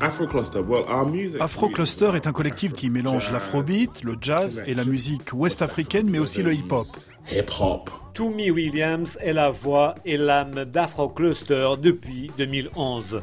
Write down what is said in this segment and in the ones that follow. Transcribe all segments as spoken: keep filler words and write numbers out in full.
Afrocluster est un collectif qui mélange l'afrobeat, le jazz et la musique ouest-africaine, mais aussi le hip-hop. Hip-hop. Toomey Williams est la voix et l'âme d'Afrocluster depuis deux mille onze.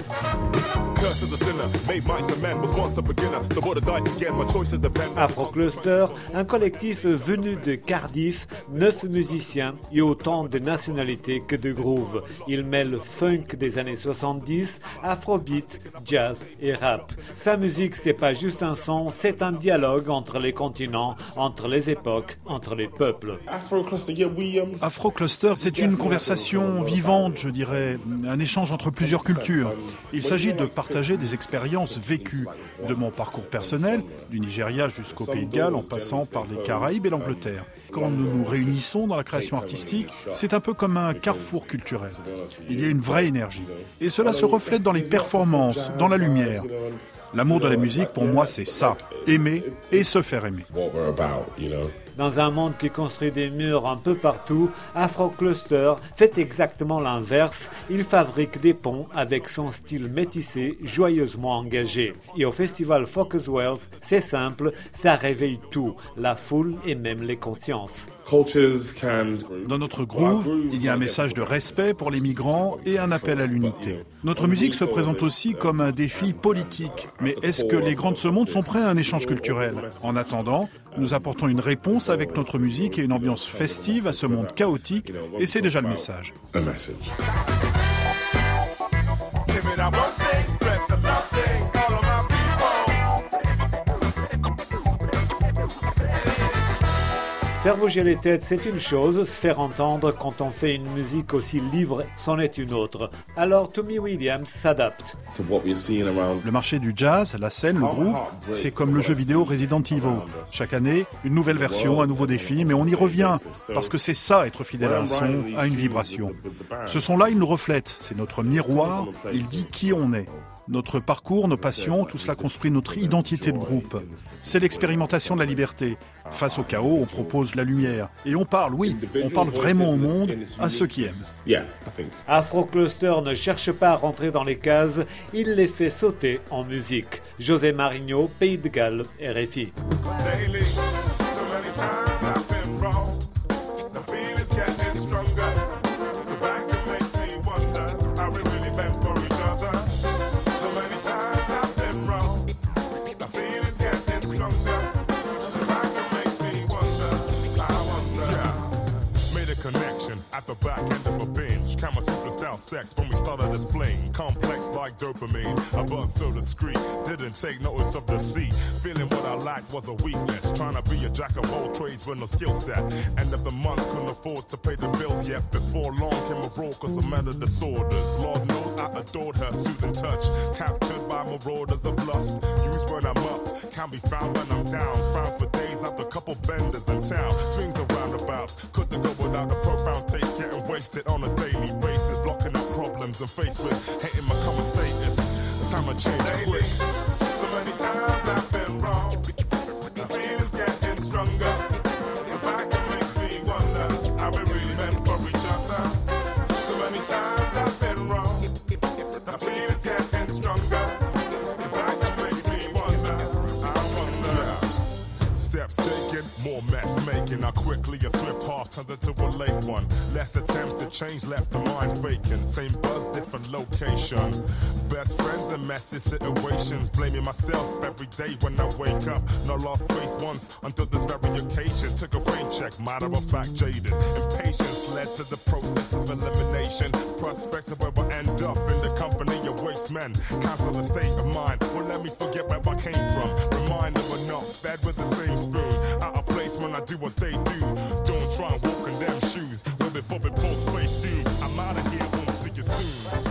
Afrocluster, un collectif venu de Cardiff, neuf musiciens et autant de nationalités que de grooves. Il mêle funk des années soixante-dix, afrobeat, jazz et rap. Sa musique, c'est pas juste un son, c'est un dialogue entre les continents, entre les époques, entre les peuples. Afrocluster, c'est une conversation vivante, je dirais, un échange entre plusieurs cultures. Il s'agit de partager des expériences vécues, de mon parcours personnel, du Nigeria jusqu'au Pays de Galles, en passant par les Caraïbes et l'Angleterre. Quand nous nous réunissons dans la création artistique, c'est un peu comme un carrefour culturel. Il y a une vraie énergie. Et cela se reflète dans les performances, dans la lumière. L'amour de la musique, pour moi, c'est ça. Aimer et se faire aimer. Dans un monde qui construit des murs un peu partout, Afrocluster fait exactement l'inverse. Il fabrique des ponts avec son style métissé, joyeusement engagé. Et au festival Focus Wealth, c'est simple, ça réveille tout, la foule et même les consciences. Dans notre groove, il y a un message de respect pour les migrants et un appel à l'unité. Notre musique se présente aussi comme un défi politique. Mais est-ce que les grands de ce monde sont prêts à un échange culturel ? En attendant, nous apportons une réponse avec notre musique et une ambiance festive à ce monde chaotique, et c'est déjà le message. Faire bouger les têtes, c'est une chose, se faire entendre quand on fait une musique aussi libre, c'en est une autre. Alors Toomey Williams s'adapte. Le marché du jazz, la scène, le groupe, c'est comme le jeu vidéo Resident Evil. Chaque année, une nouvelle version, un nouveau défi, mais on y revient, parce que c'est ça, être fidèle à un son, à une vibration. Ce son-là, il nous reflète, c'est notre miroir, il dit qui on est. Notre parcours, nos passions, tout cela construit notre identité de groupe. C'est l'expérimentation de la liberté. Face au chaos, on propose la lumière. Et on parle, oui, on parle vraiment au monde, à ceux qui aiment. Afrocluster ne cherche pas à rentrer dans les cases, il les fait sauter en musique. José Marigno, Pays de Galles, R F I. At the back end of a binge, Kama Sutra style sex when we started this fling. Complex like dopamine, a buzz so discreet. Didn't take notice of the seat. Feeling what I lacked was a weakness. Trying to be a jack of all trades with no skill set. End of the month, couldn't afford to pay the bills yet. Before long came a roll cause of mental disorders. Lord knows I adored her soothing touch. Captured by marauders of lust. Used when I'm up, can't be found when I'm down. Frowns for days after a couple benders in town. Swings and roundabouts, couldn't go without a profound taste. Getting wasted on a daily basis, blocking out problems and faced with hating my current status. Time I change quick. So many times I've been wrong. The feelings getting stronger. So back it makes me wonder how we really meant for each other. So many times I've been wrong. The feelings getting stronger. So back it makes me wonder. I wonder. Steps taken, more mess making. I quickly a swift half turns into a late one. Less attempts to change, left the mind vacant. Same buzz, different location. Best friends and messy situations. Blaming myself every day when I wake up. No lost faith once until this very occasion. Took a rain check, matter of fact jaded. Impatience led to the process of elimination. Prospects of where I end up in the company of waste men. Cancel the state of mind. Well, let me forget where I came from. Reminder we're not fed with the same spoon. Out of place when I do what they do. Don't try and walk in them shoes. Well, before we both face doom, I'm out of here, won't see you soon.